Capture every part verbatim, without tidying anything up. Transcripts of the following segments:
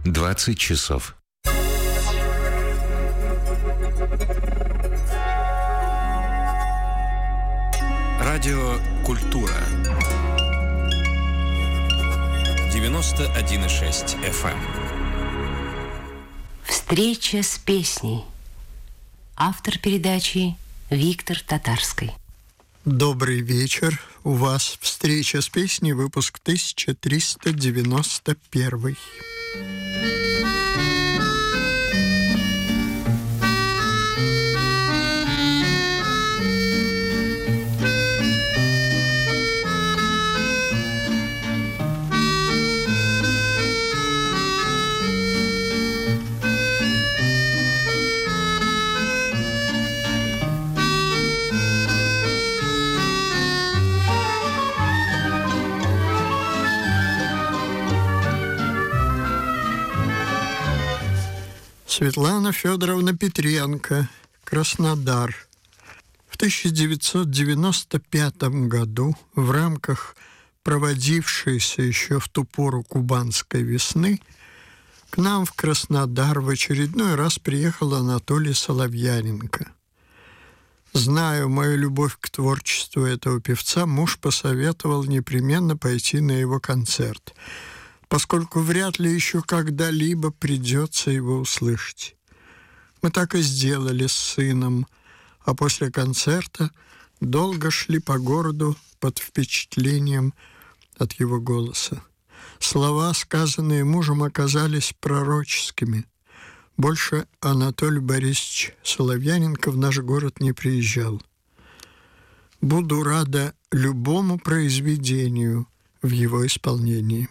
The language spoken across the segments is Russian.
двадцать часов. Радио «Культура». девяносто один и шесть эф эм. Встреча с песней. Автор передачи Виктор Татарский. Добрый вечер. У вас встреча с песней, выпуск тысяча триста девяносто первый. Светлана Федоровна Петренко, Краснодар. В тысяча девятьсот девяносто пятом году в рамках проводившейся еще в ту пору кубанской весны к нам в Краснодар в очередной раз приехал Анатолий Соловьяненко. Зная мою любовь к творчеству этого певца, муж посоветовал непременно пойти на его концерт, поскольку вряд ли еще когда-либо придется его услышать. Мы так и сделали с сыном, а после концерта долго шли по городу под впечатлением от его голоса. Слова, сказанные мужем, оказались пророческими. Больше Анатолий Борисович Соловьяненко в наш город не приезжал. Буду рада любому произведению в его исполнении.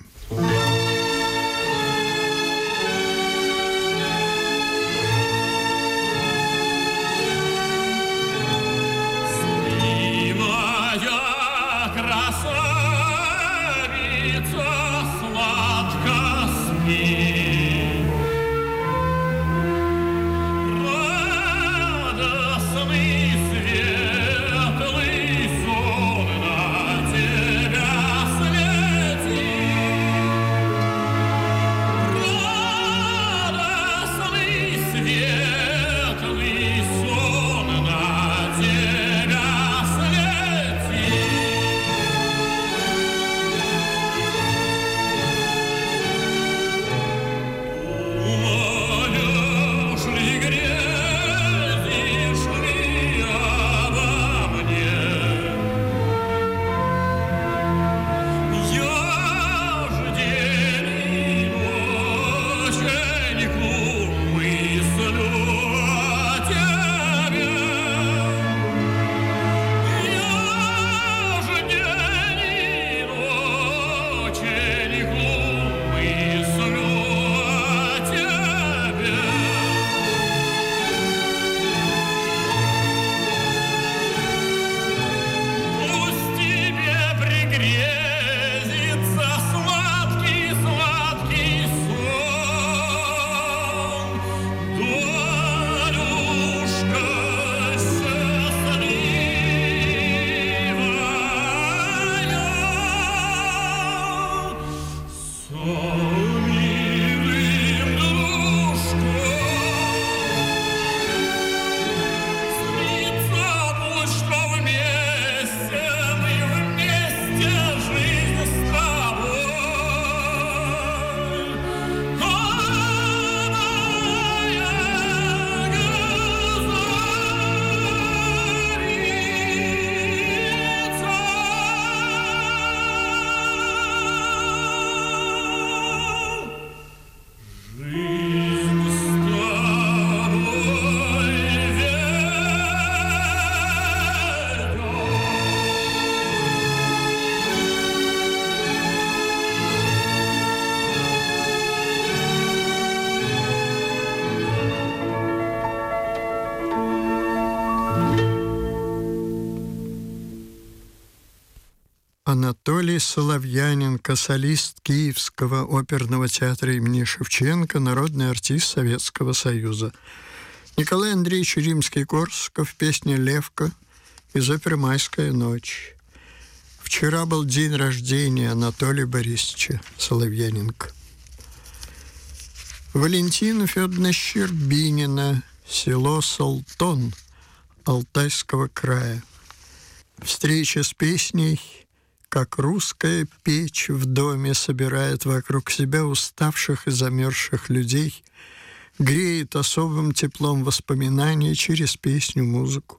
Анатолий Соловьяненко, солист Киевского оперного театра имени Шевченко, народный артист Советского Союза. Николай Андреевич Римский-Корсаков, песня «Левка» из оперы «Майская ночь». Вчера был день рождения Анатолия Борисовича Соловьяненко. Валентина Федоровна Щербинина, село Салтон Алтайского края. Встреча с песней, как русская печь в доме собирает вокруг себя уставших и замерзших людей, греет особым теплом воспоминаний через песню-музыку.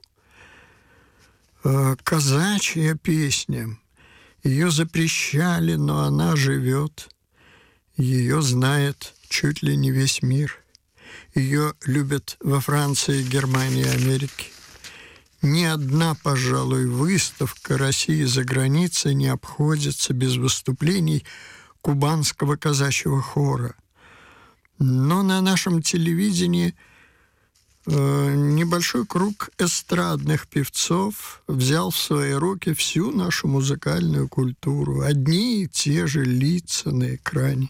Казачья песня. Ее запрещали, но она живет. Ее знает чуть ли не весь мир. Ее любят во Франции, Германии, Америке. Ни одна, пожалуй, выставка России за границей не обходится без выступлений кубанского казачьего хора. Но на нашем телевидении э, небольшой круг эстрадных певцов взял в свои руки всю нашу музыкальную культуру. Одни и те же лица на экране.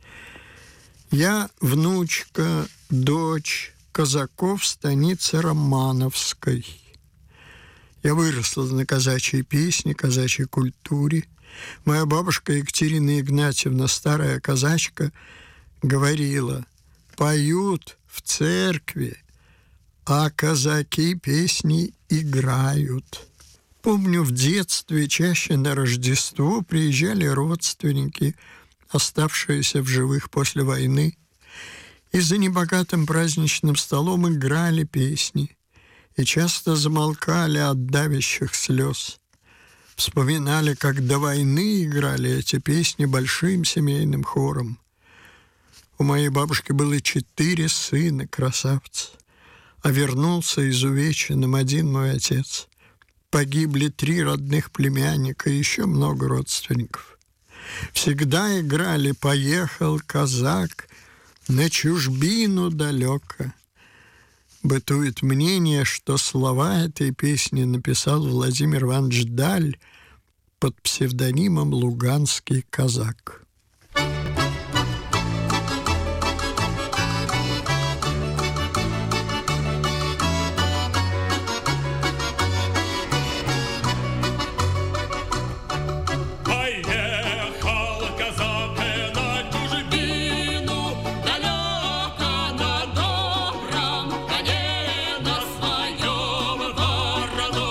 Я внучка, дочь казаков в станице Романовской. Я выросла на казачьей песне, казачьей культуре. Моя бабушка Екатерина Игнатьевна, старая казачка, говорила: поют в церкви, а казаки песни играют. Помню, в детстве чаще на Рождество приезжали родственники, оставшиеся в живых после войны, и за небогатым праздничным столом играли песни, и часто замолкали от давящих слез. Вспоминали, как до войны играли эти песни большим семейным хором. У моей бабушки было четыре сына, красавца, а вернулся изувеченным один мой отец. Погибли три родных племянника и еще много родственников. Всегда играли «Поехал казак на чужбину далеко». Бытует мнение, что слова этой песни написал Владимир Иванович Даль под псевдонимом «Луганский казак».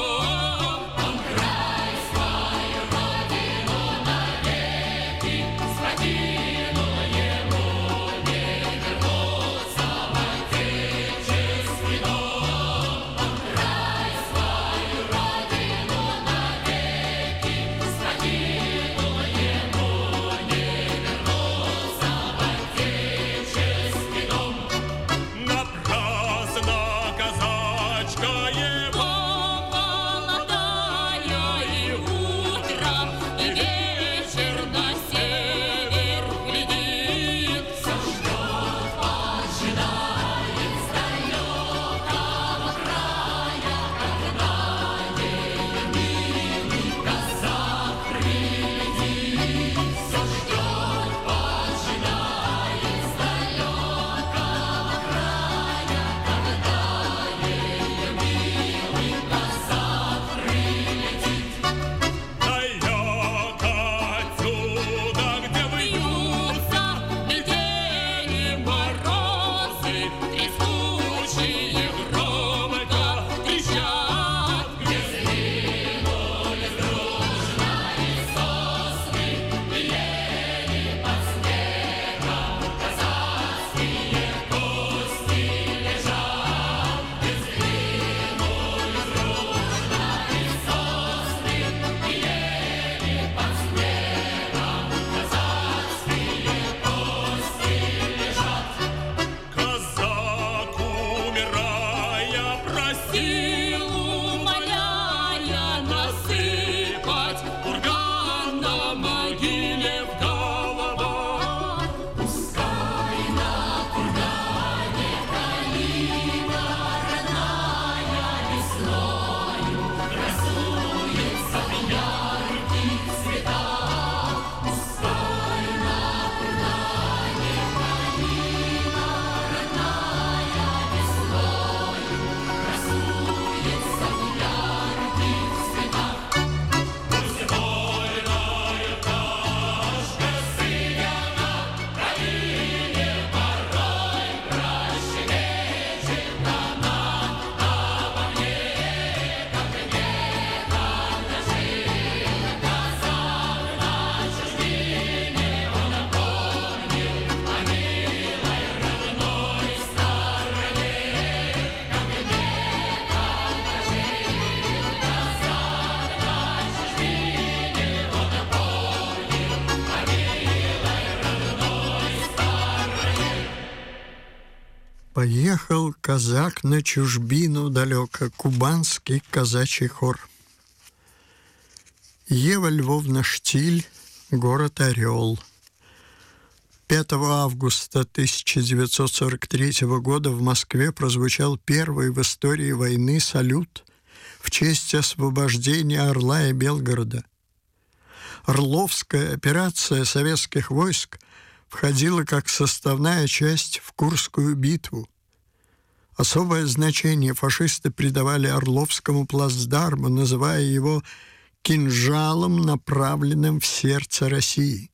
Свою родину навеки Поехал казак на чужбину далеко, кубанский казачий хор. Ева Львовна Штиль, город Орел. пятого августа тысяча девятьсот сорок третьего года в Москве прозвучал первый в истории войны салют в честь освобождения Орла и Белгорода. Орловская операция советских войск входила как составная часть в Курскую битву. Особое значение фашисты придавали Орловскому плацдарму, называя его кинжалом, направленным в сердце России.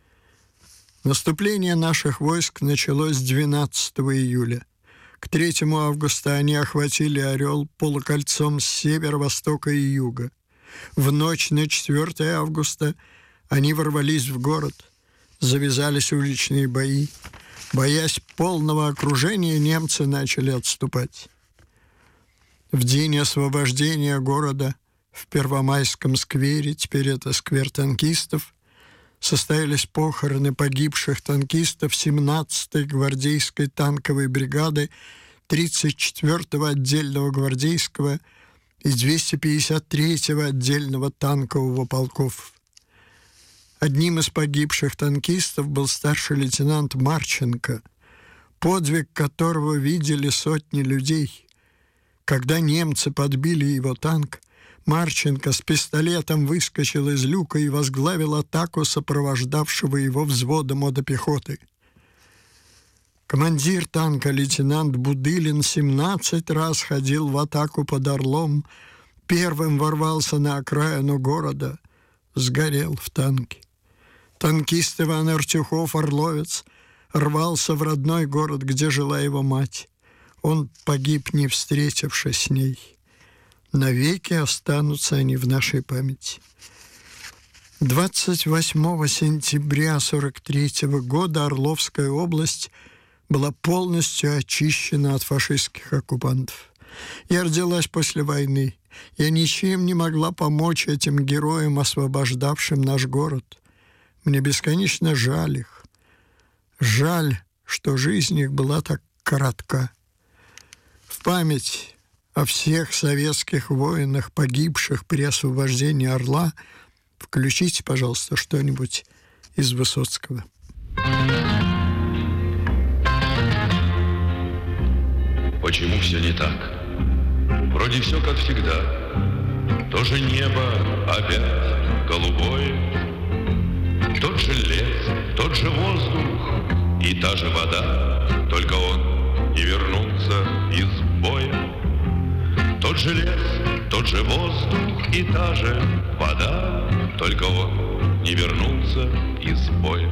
Наступление наших войск началось двенадцатого июля. К третьему августа они охватили Орел полукольцом с севера, востока и юга. В ночь на четвёртое августа они ворвались в город. Завязались уличные бои. Боясь полного окружения, немцы начали отступать. В день освобождения города в Первомайском сквере, теперь это сквер танкистов, состоялись похороны погибших танкистов семнадцатой гвардейской танковой бригады, тридцать четвёртого отдельного гвардейского и двести пятьдесят третьего отдельного танкового полков. Одним из погибших танкистов был старший лейтенант Марченко, подвиг которого видели сотни людей. Когда немцы подбили его танк, Марченко с пистолетом выскочил из люка и возглавил атаку сопровождавшего его взвода мотопехоты. Командир танка лейтенант Будылин семнадцать раз ходил в атаку под Орлом, первым ворвался на окраину города, сгорел в танке. Танкист Иван Артюхов, орловец, рвался в родной город, где жила его мать. Он погиб, не встретившись с ней. Навеки останутся они в нашей памяти. двадцать восьмого сентября сорок третьего года Орловская область была полностью очищена от фашистских оккупантов. Я родилась после войны. Я ничем не могла помочь этим героям, освобождавшим наш город. Мне бесконечно жаль их. Жаль, что жизнь их была так коротка. В память о всех советских воинах, погибших при освобождении Орла, включите, пожалуйста, что-нибудь из Высоцкого. Почему все не так? Вроде все как всегда. То же небо опять голубое, тот же лес, тот же воздух и та же вода, только он не вернулся из боя. Тот же лес, тот же воздух и та же вода, только он не вернулся из боя.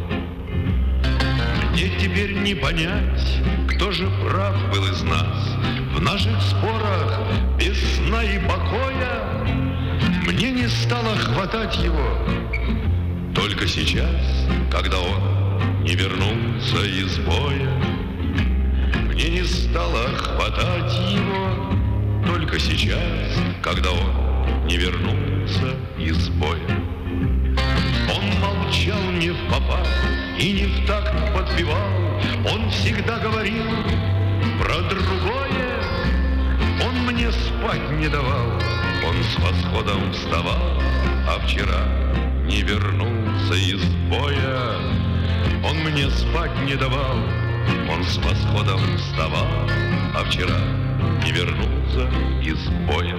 Мне теперь не понять, кто же прав был из нас в наших спорах без сна и покоя. Мне не стало хватать его только сейчас, когда он не вернулся из боя. Мне не стало хватать его только сейчас, когда он не вернулся из боя. Он молчал не в попад и не в такт подпевал, он всегда говорил про другое. Он мне спать не давал, он с восходом вставал, а вчера не вернулся из боя. Он мне спать не давал, он с восходом вставал, а вчера не вернулся из боя.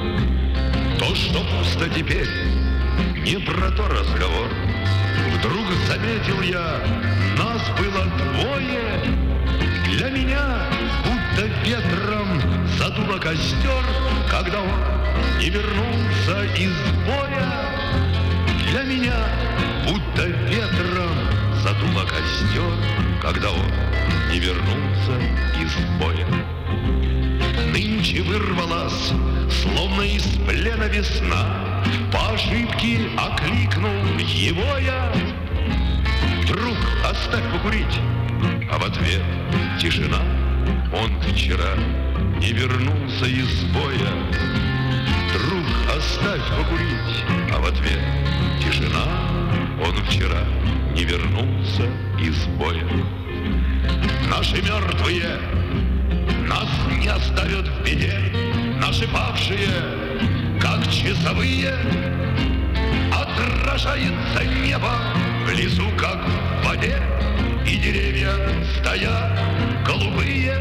То, что пусто теперь, не про то разговор. Вдруг заметил я, нас было двое. Для меня будто ветром задуло костер, когда он не вернулся из боя. Для меня будто ветром задуло костер, когда он не вернулся из боя. Нынче вырвалась, словно из плена весна, по ошибке окликнул его я. Друг, оставь покурить, а в ответ тишина. Он вчера не вернулся из боя. Друг, оставь покурить, а в ответ тишина. Он вчера не вернулся из боя. Наши мертвые оставят в беде. Наши павшие, как часовые, отражается небо в лесу, как в воде, и деревья стоят голубые.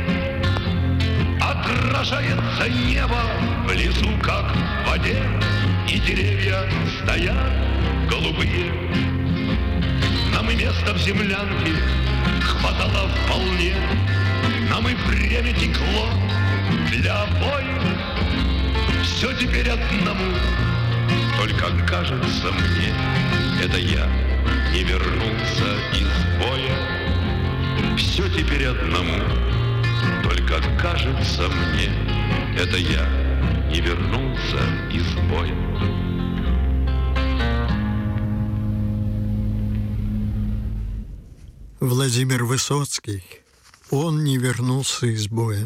Отражается небо в лесу, как в воде, и деревья стоят голубые. Нам и места в землянке хватало вполне, нам и время текло для обоих. Все теперь одному, только кажется мне, это я не вернулся из боя. Все теперь одному, только кажется мне, это я не вернулся из боя. Владимир Высоцкий. Он не вернулся из боя.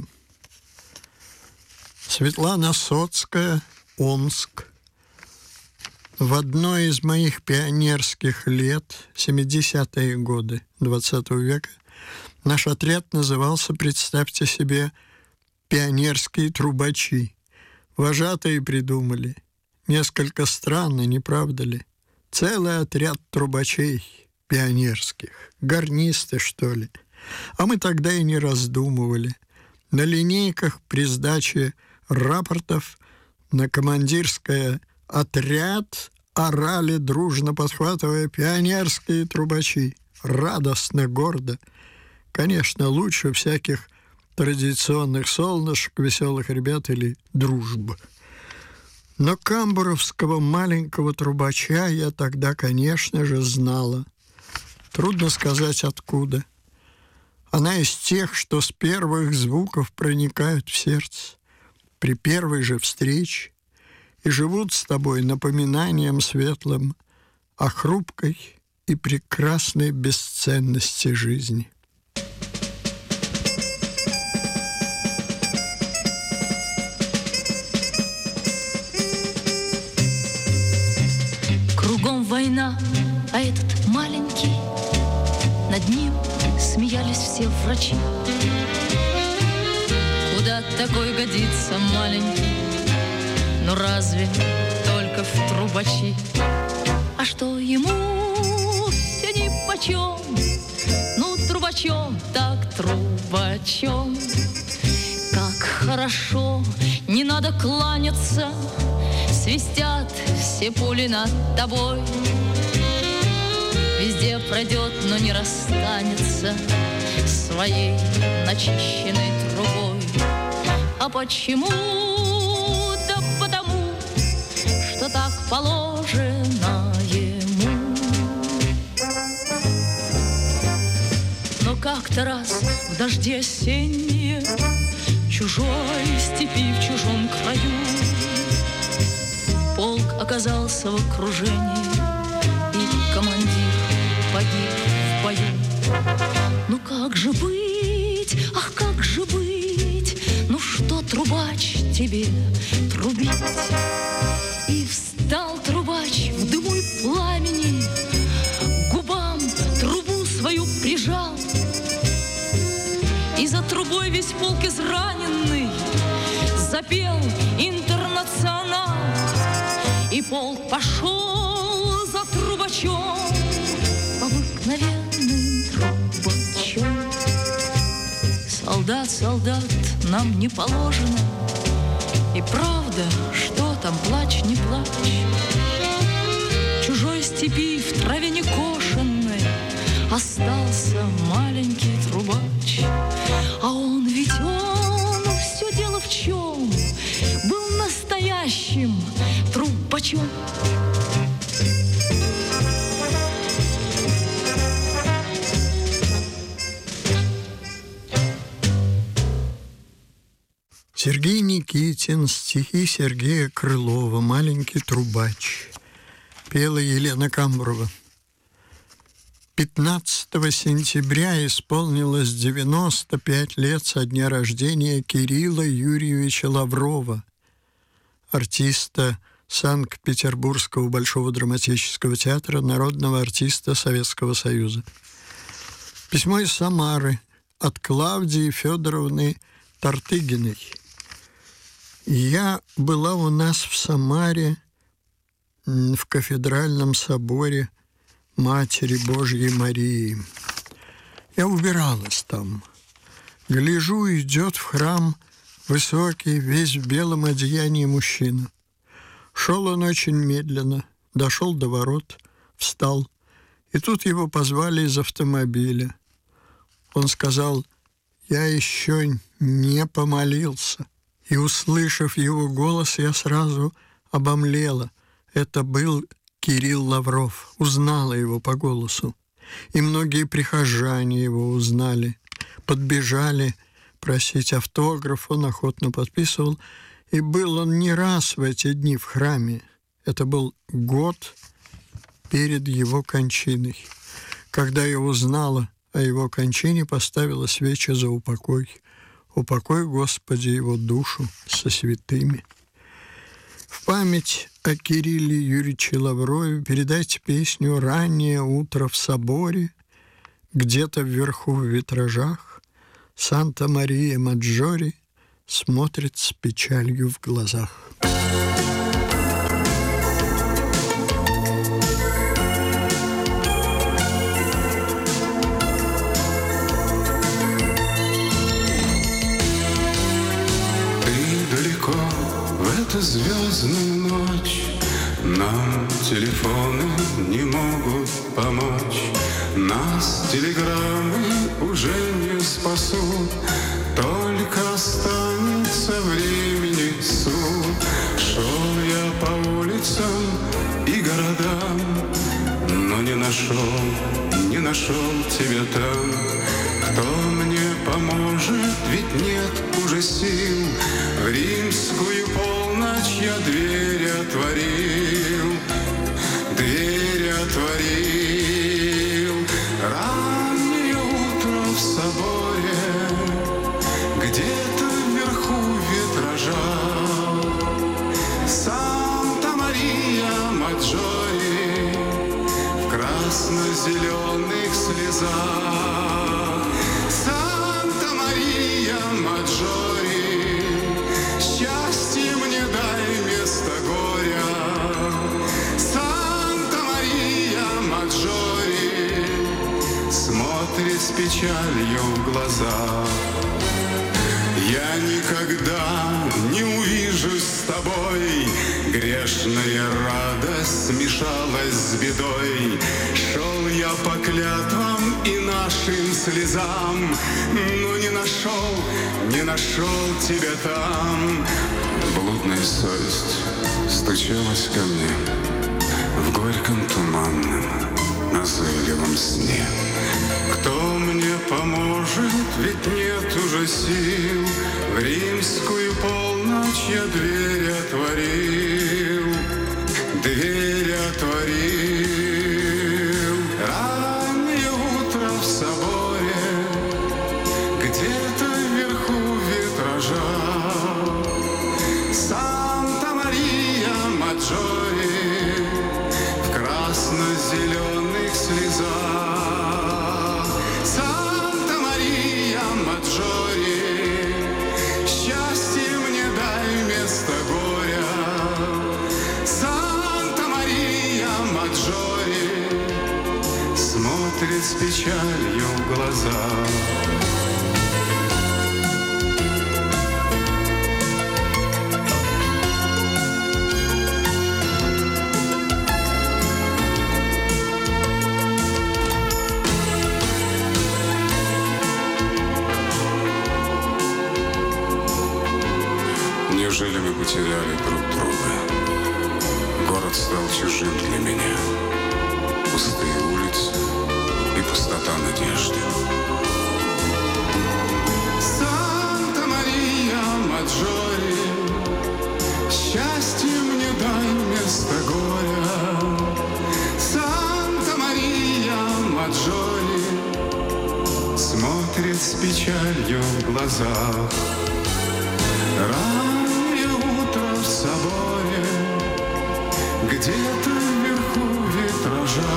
Светлана Соцкая, Омск. В одной из моих пионерских лет, семидесятые годы двадцатого века, наш отряд назывался, представьте себе, «Пионерские трубачи». Вожатые придумали. Несколько странно, не правда ли? Целый отряд трубачей пионерских. Гарнисты, что ли? А мы тогда и не раздумывали. На линейках при сдаче рапортов на командирское «Отряд» орали, дружно подхватывая «Пионерские трубачи». Радостно, гордо. Конечно, лучше всяких традиционных солнышек, веселых ребят или дружбы. Но камбуровского маленького трубача я тогда, конечно же, знала. Трудно сказать, откуда. Она из тех, что с первых звуков проникают в сердце, при первой же встрече, и живут с тобой напоминанием светлым о хрупкой и прекрасной бесценности жизни. Кругом война, а этот маленький, над ним смеялись все врачи. Куда такой годится маленький? Ну разве только в трубачи? А что ему все нипочем? Ну трубачом, так трубачом. Как хорошо, не надо кланяться, свистят все пули над тобой. Везде пройдет, но не расстанется своей начищенной трубой. А почему? Да потому, что так положено ему. Но как-то раз в дожди осенние, в чужой степи, в чужом краю, полк оказался в окружении, и командир погиб в бою. Ну как же быть, ах как же быть, ну что, трубач, тебе трубить? И встал трубач в дыму и пламени, к губам трубу свою прижал, и за трубой весь полк израненный запел «Интернационал». И полк пошел за трубачом, обыкновенным трубачом. Солдат, солдат, нам не положено, и правда, что там, плачь, не плачь. В чужой степи, в траве некошенной остался маленький трубач. А он ведь он, все дело в чем, был настоящим трубачом. Сергей Никитин, стихи Сергея Крылова, «Маленький трубач». Пела Елена Камбурова. пятнадцатого сентября исполнилось девяносто пять лет со дня рождения Кирилла Юрьевича Лаврова, артиста Санкт-Петербургского Большого драматического театра, народного артиста Советского Союза. Письмо из Самары от Клавдии Федоровны Тартыгиной. Я была у нас в Самаре в кафедральном соборе Матери Божьей Марии. Я убиралась там. Гляжу, идет в храм высокий, весь в белом одеянии мужчина. Шел он очень медленно, дошел до ворот, встал, и тут его позвали из автомобиля. Он сказал: «Я еще не помолился». И, услышав его голос, я сразу обомлела. Это был Кирилл Лавров, узнала его по голосу. И многие прихожане его узнали, подбежали просить автограф, он охотно подписывал. И был он не раз в эти дни в храме. Это был год перед его кончиной. Когда я узнала о его кончине, поставила свечи за упокой. Упокой, Господи, его душу со святыми. В память о Кирилле Юрьевиче Лаврове передайте песню «Раннее утро в соборе», где-то вверху в витражах Санта-Мария Маджори смотрит с печалью в глазах. Эту звездную ночь нам телефоны не могут помочь. Нас телеграммы уже не спасут, только останется времени суд. Шел я по улицам и городам, но не нашел, не нашел тебя там. Кто мне поможет, ведь нет уже сил. В римскую полночь я дверь отворил, дверь отворил. Раннее утро в соборе, где-то вверху витража Санта-Мария Маджори в красно-зеленых слезах. Санта-Мария Маджори, счастье мне дай вместо горя. Санта-Мария Маджори смотрит с печалью в глаза. Я никогда не увижусь с тобой, грешная радость смешалась с бедой. Шел я по клятвам и нашим слезам, но не нашел, не нашел тебя там. Блудная совесть стучалась ко мне в горьком туманном назойливом сне. Кто мне поможет, ведь нет уже сил. В римскую полночь я дверь отворил, дверь отворил. Раннее утро в соборе, где-то вверху витража Санта-Мария Маджори в красно-зеленых слезах. Санта-Мария Маджори, счастье мне дай вместо горя. Санта-Мария Маджори смотрит с печалью в глаза. Неужели мы потеряли друг друга? Город стал чужим для меня. Пустые улицы и пустота надежды. Санта-Мария Маджори, счастье мне дай вместо горя. Санта-Мария Маджори смотрит с печалью в глазах. Раннее утро в соборе, где-то вверху витража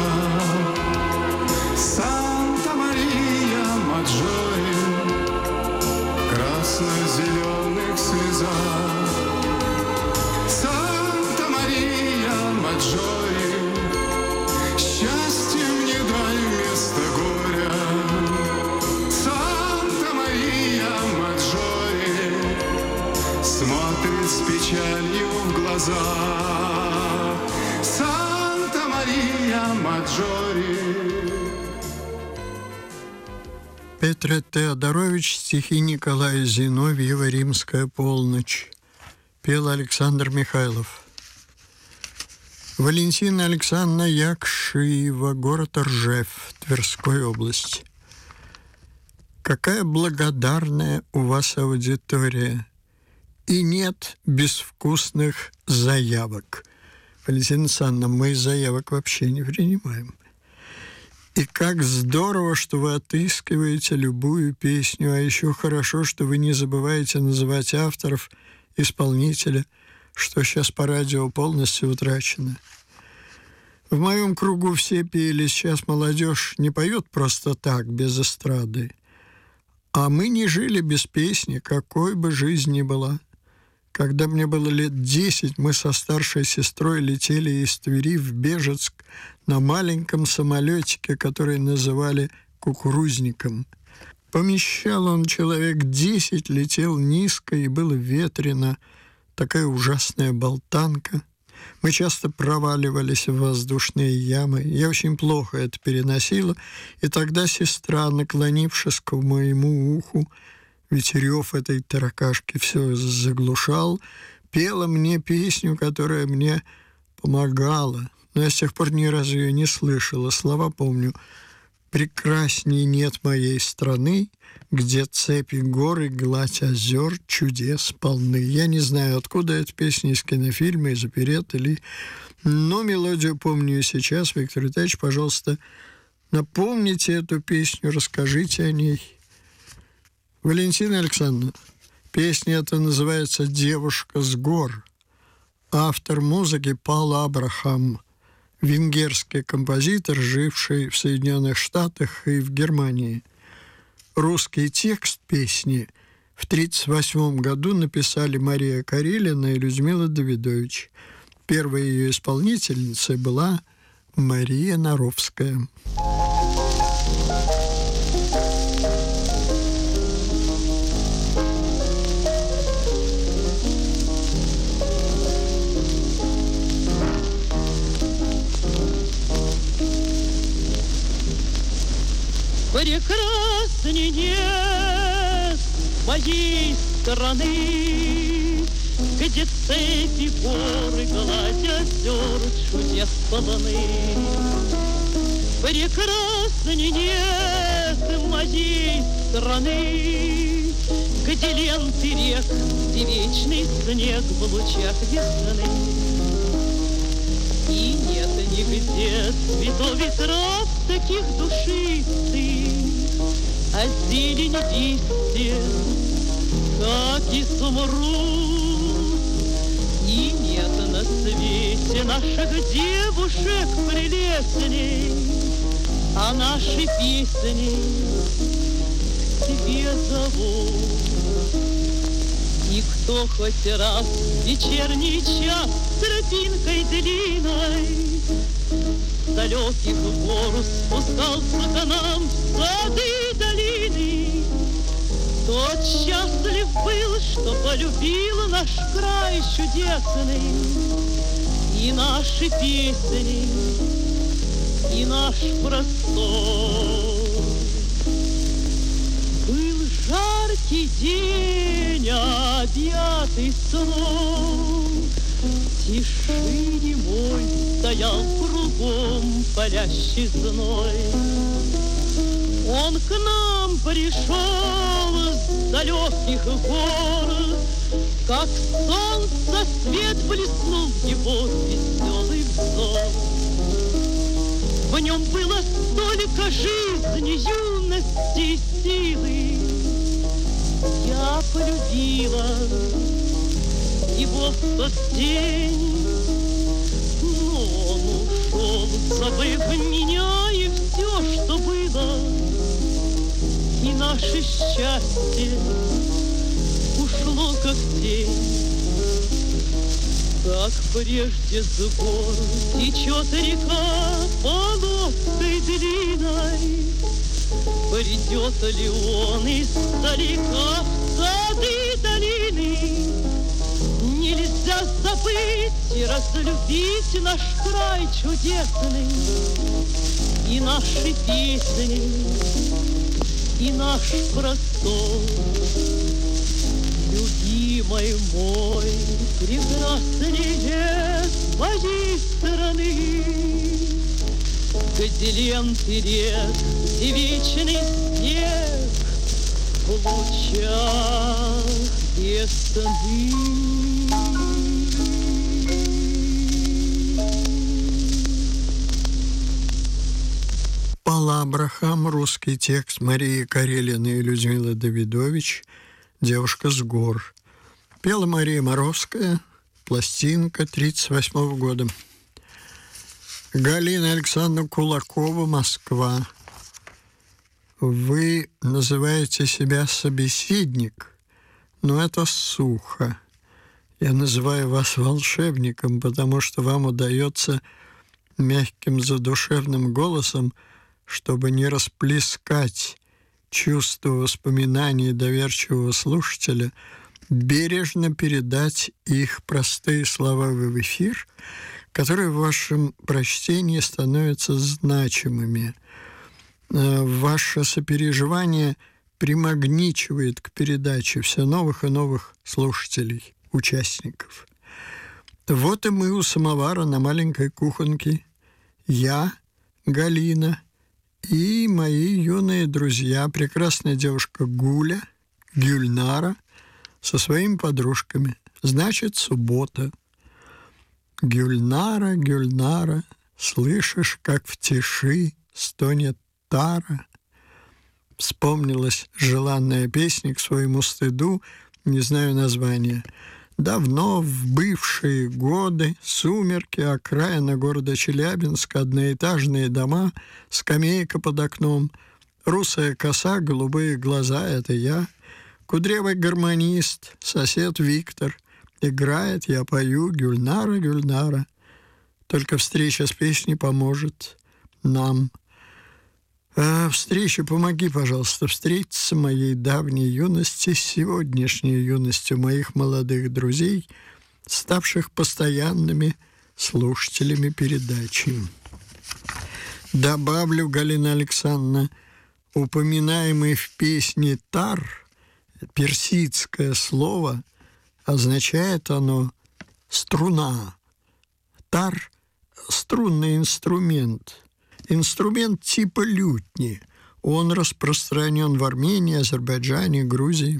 Санта-Мария Маджори красно-зеленых слезах. Санта-Мария-Маджори, счастьем не дай вместо горя. Санта-Мария-Маджори смотрит с печалью в глаза. Санта-Мария-Маджори. Петр Теодорович, стихи Николая Зиновьева «Римская полночь». Пел Александр Михайлов. Валентина Александровна Якшиева, город Ржев, Тверской области. Какая благодарная у вас аудитория. И нет безвкусных заявок. Валентина Александровна, мы заявок вообще не принимаем. И как здорово, что вы отыскиваете любую песню, а еще хорошо, что вы не забываете называть авторов, исполнителя, что сейчас по радио полностью утрачено. В моем кругу все пели, сейчас молодежь не поет просто так, без эстрады. А мы не жили без песни, какой бы жизнь ни была. Когда мне было лет десять, мы со старшей сестрой летели из Твери в Бежецк на маленьком самолетике, который называли «кукурузником». Помещал он человек десять, летел низко и было ветрено. Такая ужасная болтанка. Мы часто проваливались в воздушные ямы. Я очень плохо это переносила. И тогда сестра, наклонившись к моему уху, ведь рев этой таракашки все заглушал, пела мне песню, которая мне помогала. Но я с тех пор ни разу ее не слышала. Слова помню. «Прекрасней нет моей страны, где цепи горы, гладь озер, чудес полны». Я не знаю, откуда эта песня, из кинофильма, из оперетты ли. Но мелодию помню и сейчас. Виктор Витальевич, пожалуйста, напомните эту песню, расскажите о ней. Валентина Александровна, песня эта называется «Девушка с гор». Автор музыки Пал Абрахам, венгерский композитор, живший в Соединенных Штатах и в Германии. Русский текст песни в тридцать восьмом году написали Мария Карелина и Людмила Давидович. Первой ее исполнительницей была Мария Наровская. Прекрасней нет моей страны, где цепи, горы, гладь озер, чудес полны. Прекрасней нет моей страны, где ленты рек и вечный снег в лучах весны. И нет нигде цветов и трав таких душистых, а зелень листьев, как изумруд. И нет на свете наших девушек прелестней, а наши песни к тебе зовут. И кто хоть раз в вечерний час тропинкой длинной с далеких гор спускался к нам в сады и долины, тот счастлив был, что полюбил наш край чудесный, и наши песни, и наш простор. Был жаркий день, объятый сном, в тишине мой стоял кругом палящий зной. Он к нам пришел с далеких гор, как солнце свет блеснул его веселый взор. В нем было столько жизни, юности и силы. Я полюбила его в тот день, но он ушел, забыв меня и все, что было, и наше счастье, как тень. Как прежде с гор течет река полоской длинной, придет ли он издалека в сады долины? Нельзя забыть и разлюбить наш край чудесный, и наши песни, и наш простор. Любимый мой, прекраснее своей страны, где ленты рек и вечный снег в лучах весны. Пал Абрахам, русский текст Марии Карелиной и Людмилы Давидович, «Девушка с гор». Пела Мария Моровская, пластинка тридцать восьмого года. Галина Александровна Кулакова, Москва. Вы называете себя собеседник, но это сухо. Я называю вас волшебником, потому что вам удается мягким задушевным голосом, чтобы не расплескать чувства, воспоминаний доверчивого слушателя, бережно передать их простые слова в эфир, которые в вашем прочтении становятся значимыми. Ваше сопереживание примагничивает к передаче все новых и новых слушателей, участников. Вот и мы у самовара на маленькой кухонке. Я, Галина, и мои юные друзья, прекрасная девушка Гуля, Гюльнара, со своими подружками. Значит, суббота. Гюльнара, Гюльнара, слышишь, как в тиши стонет тара. Вспомнилась желанная песня к своему стыду, не знаю названия. Давно, в бывшие годы, сумерки, окраина города Челябинска, одноэтажные дома, скамейка под окном, русая коса, голубые глаза — это я, кудрявый гармонист, сосед Виктор. Играет, я пою, Гюльнара, Гюльнара. Только встреча с песней поможет нам. А встреча, помоги, пожалуйста, встретиться моей давней юности с сегодняшней юностью моих молодых друзей, ставших постоянными слушателями передачи. Добавлю, Галина Александровна, упоминаемый в песне «тар», персидское слово, означает оно «струна». Тар — струнный инструмент. Инструмент типа лютни. Он распространен в Армении, Азербайджане, Грузии.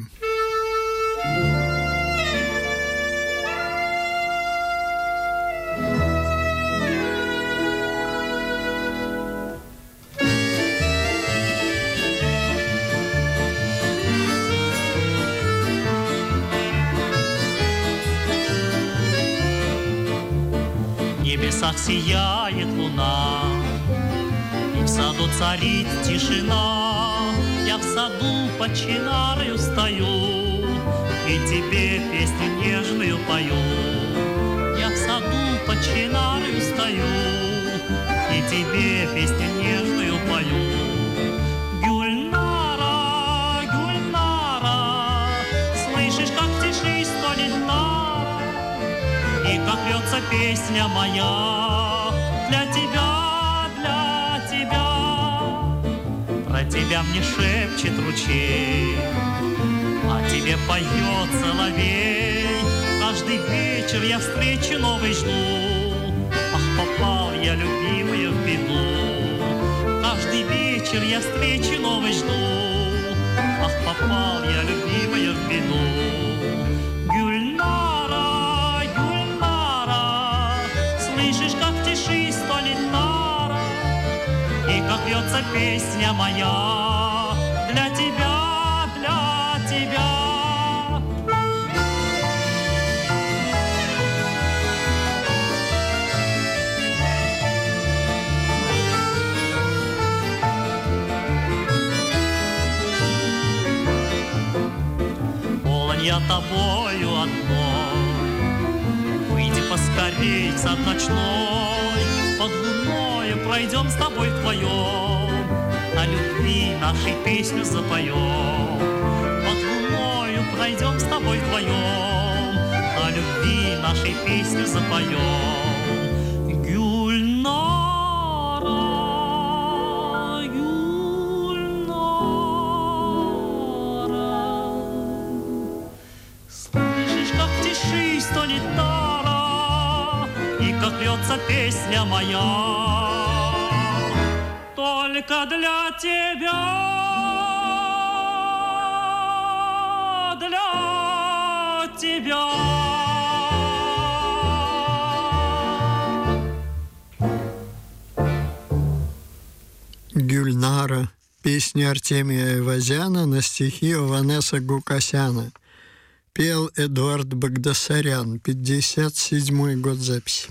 В небесах сияет луна, и в саду царит тишина. Я в саду под чинарою стою, и тебе песню нежную пою. Я в саду под чинарою стою, и тебе песню нежную пою. Гюльнара, Гюльнара, слышишь, как в тиши стонет тара, и как льется песня моя для тебя, для тебя. Про тебя мне шепчет ручей, а тебе поет соловей. Каждый вечер я встречи новой жду. Ах, попал я, любимая, в беду. Каждый вечер я встречи новой жду. Ах, попал я, любимая, в беду. Гюльнара, Гюльнара, слышишь, как в тиши стонет тара, и как льется песня моя для тебя, для тебя. я тобою одной. Выйди поскорей в сад ночной, под луною пройдем с тобой вдвоем, о любви нашей песню запоем. Под луною пройдем с тобой вдвоем, о любви нашей песню запоем. Гюльнара, Гюльнара, слышишь, как в тиши стонет Тара, и как льется песня моя, только для тебя, для тебя. Гюльнара. Песня Артемия Айвазяна на стихи Ованеса Гукасяна. Пел Эдуард Багдасарян, пятьдесят седьмой год записи.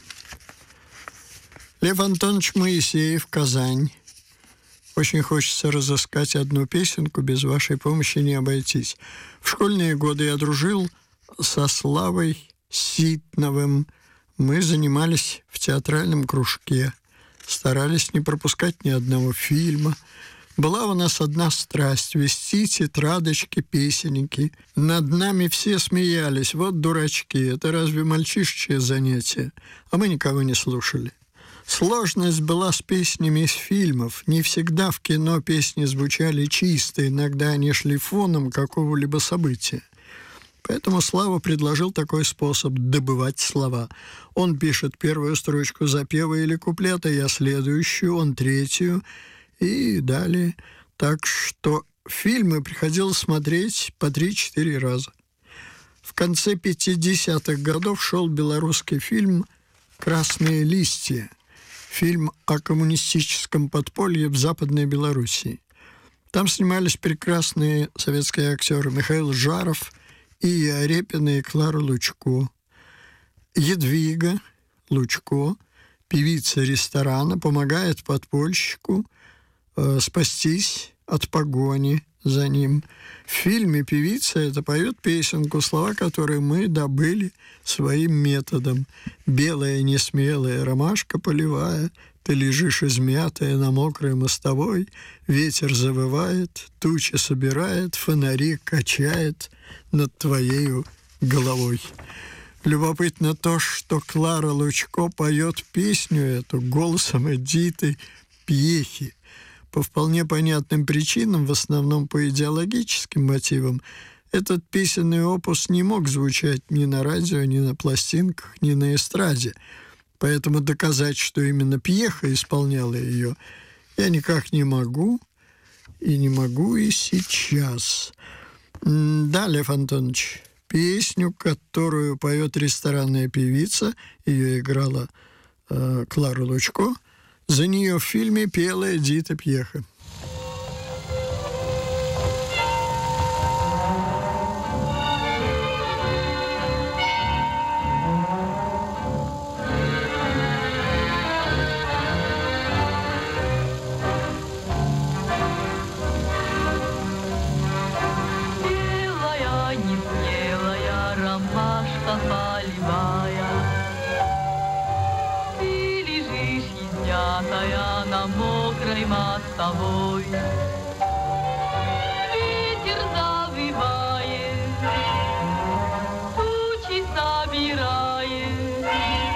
Лев Антонович Моисеев, Казань. Очень хочется разыскать одну песенку, без вашей помощи не обойтись. В школьные годы я дружил со Славой Ситновым. Мы занимались в театральном кружке, старались не пропускать ни одного фильма. Была у нас одна страсть — вести тетрадочки, песенники. Над нами все смеялись. Вот дурачки, это разве мальчишечье занятие? А мы никого не слушали. Сложность была с песнями из фильмов. Не всегда в кино песни звучали чисто, иногда они шли фоном какого-либо события. Поэтому Слава предложил такой способ добывать слова. Он пишет первую строчку запева или куплета, я следующую, он третью и далее. Так что фильмы приходилось смотреть по три-четыре раза. В конце пятидесятых годов шел белорусский фильм «Красные листья», фильм о коммунистическом подполье в Западной Белоруссии. Там снимались прекрасные советские актеры Михаил Жаров, и Арепина, и Клара Лучко. Едвига Лучко, певица ресторана, помогает подпольщику э, спастись от погони за ним. В фильме певица это поет песенку, слова которой мы добыли своим методом. «Белая несмелая ромашка полевая, ты лежишь измятая на мокрой мостовой, ветер завывает, тучи собирает, фонари качает над твоею головой». Любопытно то, что Клара Лучко поет песню эту голосом Эдиты Пьехи. По вполне понятным причинам, в основном по идеологическим мотивам, этот песенный опус не мог звучать ни на радио, ни на пластинках, ни на эстраде. Поэтому доказать, что именно Пьеха исполняла ее, я никак не могу, и не могу и сейчас. Да, Лев Антонович, песню, которую поет ресторанная певица, ее играла э, Клара Лучко, за нее в фильме пела Эдита Пьеха. На мокрой мостовой ветер завывает, тучи собирает,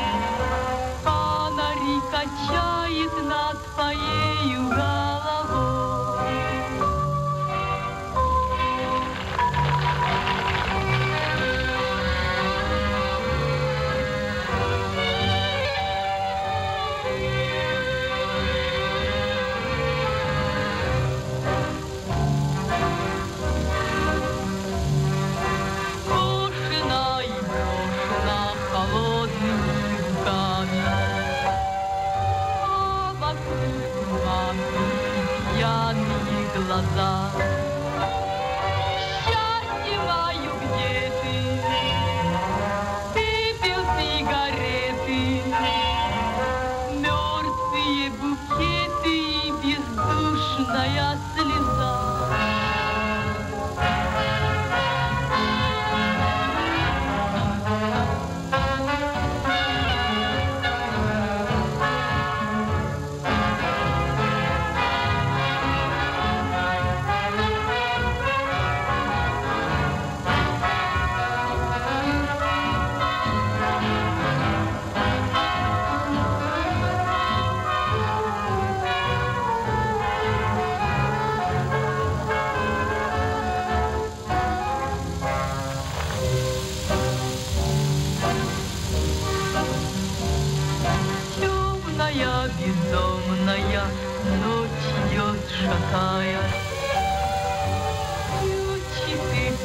фонари качает над твоею головой.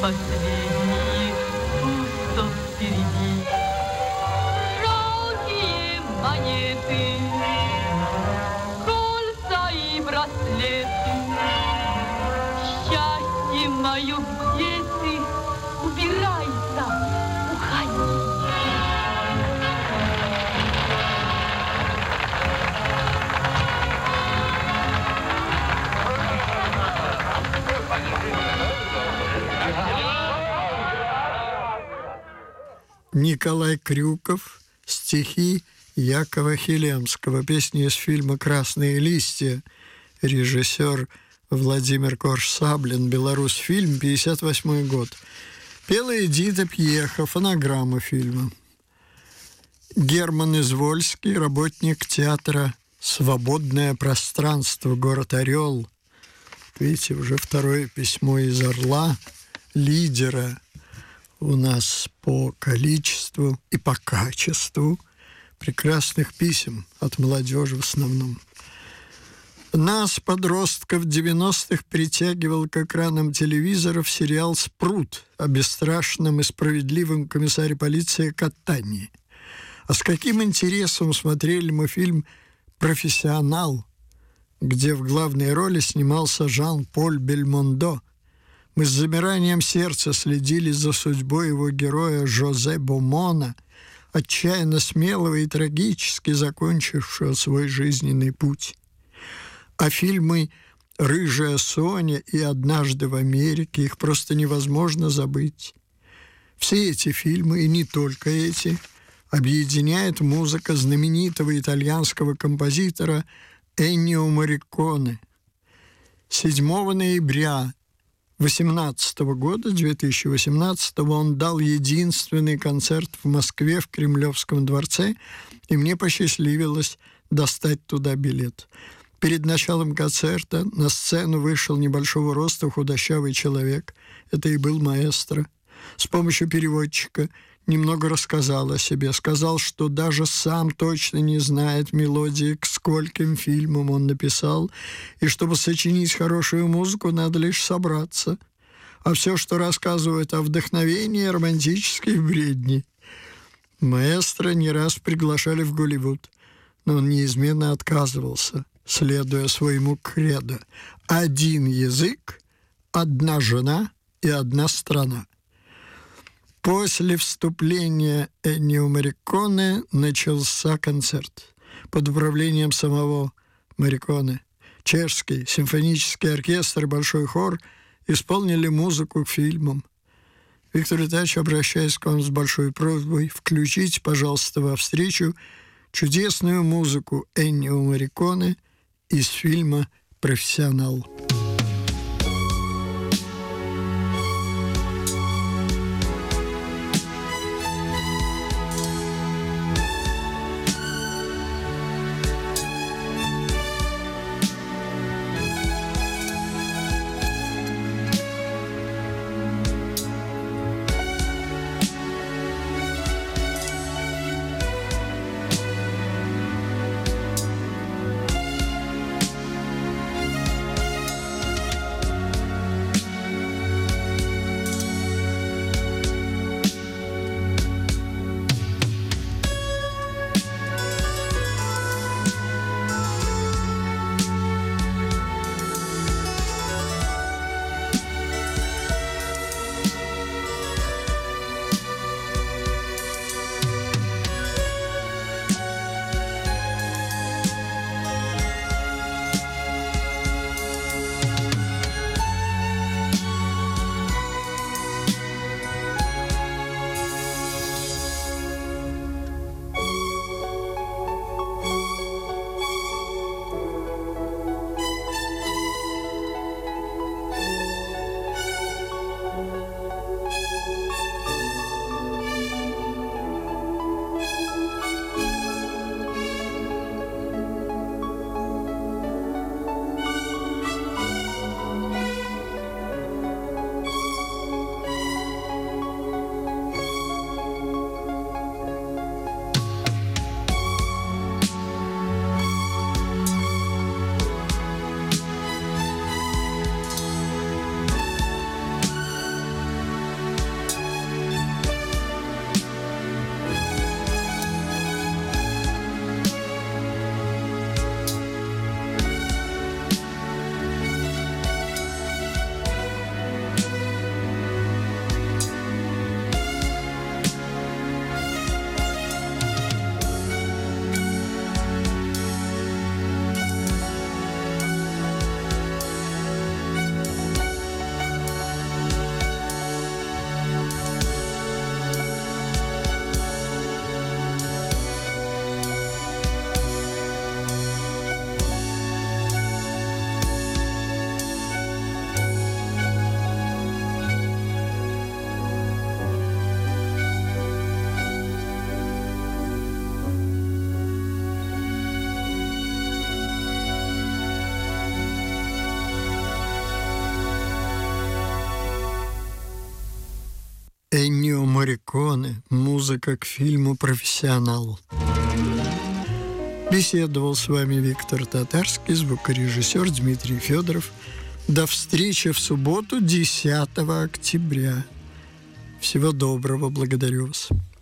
последний кусок впереди. Жалкие монеты, кольца и браслеты. Счастье мое, где ты? Убирайся, уходи. Николай Крюков, стихи Якова Хилемского, песни из фильма «Красные листья», режиссер Владимир Корж-Саблин, Беларусьфильм, пятьдесят восьмой год. Пела Эдита Пьеха, фонограмма фильма. Герман Извольский, работник театра «Свободное пространство», город Орел. Видите, уже второе письмо из Орла, лидера у нас по количеству и по качеству прекрасных писем от молодежи в основном. Нас, подростков девяностых, притягивал к экранам телевизоров сериал «Спрут» о бесстрашном и справедливом комиссаре полиции Катани. А с каким интересом смотрели мы фильм «Профессионал», где в главной роли снимался Жан-Поль Бельмондо. Мы с замиранием сердца следили за судьбой его героя Жозе Бомона, отчаянно смелого и трагически закончившего свой жизненный путь. А фильмы «Рыжая Соня» и «Однажды в Америке» их просто невозможно забыть. Все эти фильмы, и не только эти, объединяет музыка знаменитого итальянского композитора Эннио Морриконе. седьмого ноября две тысячи восемнадцатого года, две тысячи восемнадцатого, он дал единственный концерт в Москве в Кремлевском дворце, и мне посчастливилось достать туда билет. Перед началом концерта на сцену вышел небольшого роста худощавый человек. Это и был маэстро. С помощью переводчика немного рассказал о себе. Сказал, что даже сам точно не знает мелодии, к скольким фильмам он написал, и чтобы сочинить хорошую музыку, надо лишь собраться. А все, что рассказывают о вдохновении, романтические бредни. Маэстро не раз приглашали в Голливуд, но он неизменно отказывался, следуя своему кредо: один язык, одна жена и одна страна. После вступления Эннио Морриконе начался концерт под управлением самого Морриконе. Чешский симфонический оркестр и большой хор исполнили музыку к фильмам. Виктор Витальевич, обращаясь к вам с большой просьбой, включите, пожалуйста, во встречу чудесную музыку Эннио Морриконе из фильма «Профессионал». Эннио Морриконе. Музыка к фильму «Профессионал». Беседовал с вами Виктор Татарский, звукорежиссер Дмитрий Федоров. До встречи в субботу, десятого октября. Всего доброго, благодарю вас.